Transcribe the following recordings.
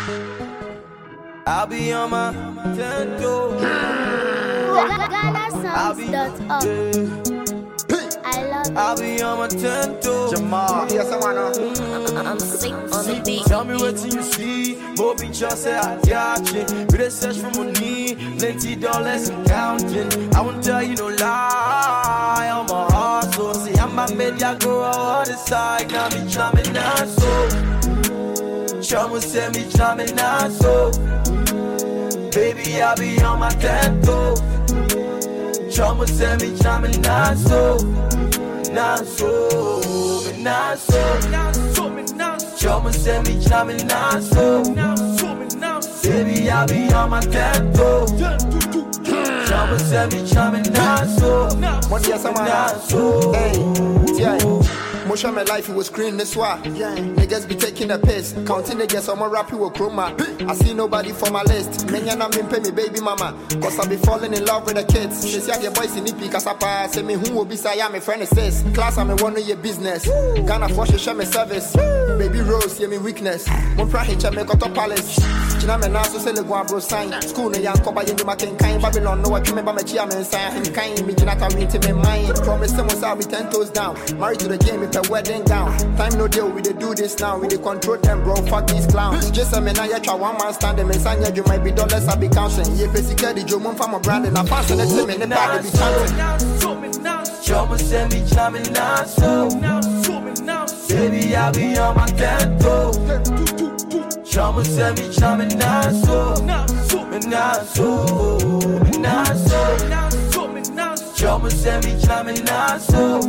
I'll be on my 10 toes. GhanaSongs.org. I love you. I'll be on my 10 toes. Jamal, yes, I wanna. I'm sick on the beat. Tell me what you see. More pictures say I got you. We dey search for money, plenty dollars and counting. I won't tell you no lie. I'm a hustle. See, I'm a media go on the side. Now me jamming now so. Chama say me jamming now so. Baby, I be on my 10 toes. Chama say me jamming now so. Now so, now so. Chama say me jamming now so. Baby, I be on my 10 toes. Chama say me jamming now so. What do you say, man? So. Hey, yeah. Most of my life it was screen this why. Niggas be taking a piss. Counting niggas on my rap you will chroma. I see nobody for my list. Many and I'm been pay me baby mama. Cause I be falling in love with the kids. She say I get boys in the peak as I pass. Say me who will be say I'm a friend says. Class I'm a one of your business. Ghana for she share me service. Baby Rose, yeah me weakness. Mon pra hitcha me got up palace. China me now so say le go bro sign. School no young coba you making kind. Babylon no I can remember my chia me sign. Him kind me Jinata win to me mind. Promise them was I'll be 10 toes down. Married to the game if a wedding gown. Time no deal, we dey do this now. We dey control them, bro. Fuck these clowns. Just a minute, I try one man stand them. And sign you might be dollars, I be counting. Yeah, basically, the Joe from a brand and I pass on it to me. And the bag be chanting. Chama say me jamming now so. Baby, I be on my 10 toes. Chama say me jamming now so. Now so, now so. Chama say me jamming now so.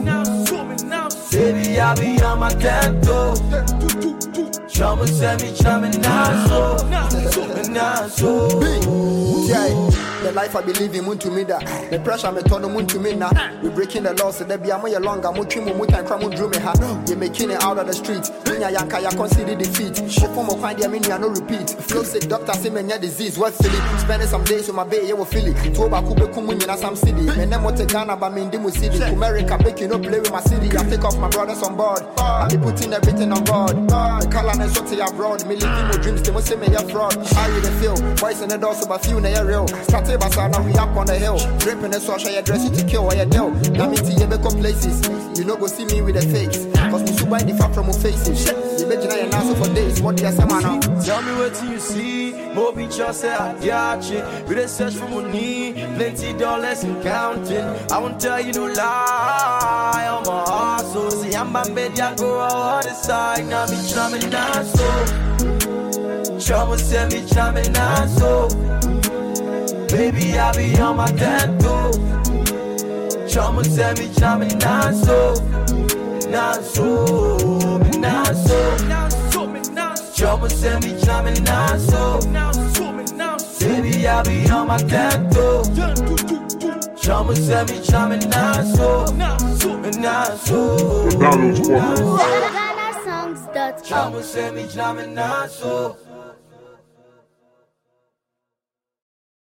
Baby, I be on my 10 toes. Chama say me jamming now so. Now so. Yeah, the life I believe in, to me that the pressure me turn on to me now. We breaking the laws, so there be a more longer, more trim, more time, cram, drew me ha. You making it out of the street. Dunya yanka, ya consider defeat. Shop for more kind, I mean, no repeat. Flow sick, doctor say me disease, what silly. Spending some days with my bay, you will feel it. Toba Kube Kumunya, some city. And then what to Ghana, but me in Dimu City. America, baking up, play with my city. I take off my brothers on board. I be putting everything on board. The color and sort abroad. Me living my dreams, they must say me a fraud. How you the feel? Boys in the door, so but few na real. Started by now we up on the hill. Dripping the social, you dress you to kill or you deal. Now me to you become places. You know go see me with the fakes. Cause me super in the far from my faces. You bet you now for days. What do you say, man? Tell me what you see. More pictures say I got you. We dey search for money, plenty dollars and counting. I won't tell you no lie. I'm a hustle. See I'm a media go on the side. Now me jamming now so. Chama say me jamming now so. Baby, I be on my 10 toes. Chama say me jamming now so. Now so. Chama say me jamming now so. Baby, I be on my 10 toes. Chama say me jamming now so. GhanaSongs.org. Chama say me jamming now so.